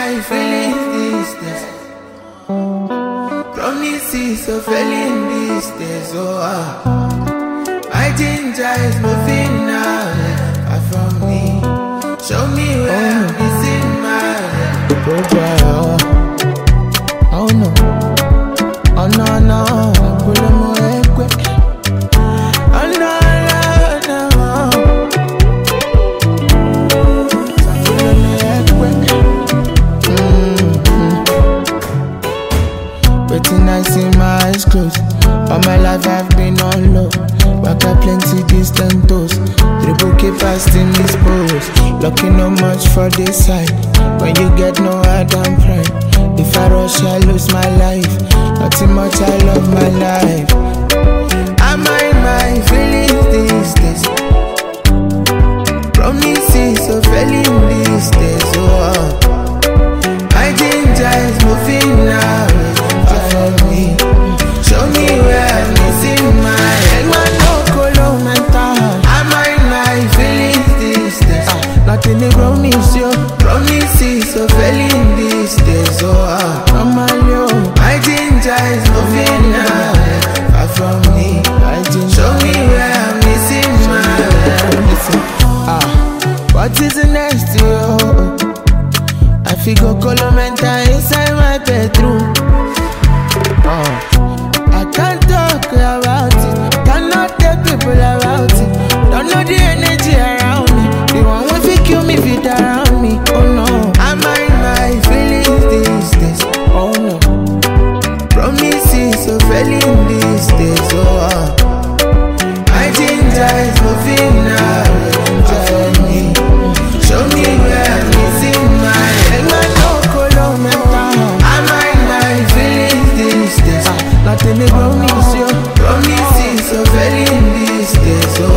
my feelings these days. Promises of failing these days. My ginger is moving now, far from me. Show me where I'm missing my oh no, oh no, no, pull him away quick. Oh no, no, no. Waiting, I see my eyes closed. All my life I've been on low. Back up plenty distant toes. Dribble keep past in this pose. Lucky no much for this side. When you get no Adam pride. If I rush, I lose my life. Nothing much, I love my life. I mind my feelings these days. Promises of failing these days. My ginger is moving now. Follow me. Show me where I'm missing my head. Man, no color mental. I mind my feelings these days. Nothing they promise you. Promises of failing these days. My ginger is moving now. Far from me. Show me where I'm missing my head. What is the next to you? I feel go color mental inside my bedroom. I can't talk about it, cannot tell people about it. Don't know the energy around me. The one will fi kill me fit around me. Oh no, I mind my feelings these days. Oh no, promises of failing these days. My ginger is moving now. Follow me, show me where I'm missing my head. No color mental. I mind my feelings these days. Nothing they promise you. Promises of failing these days.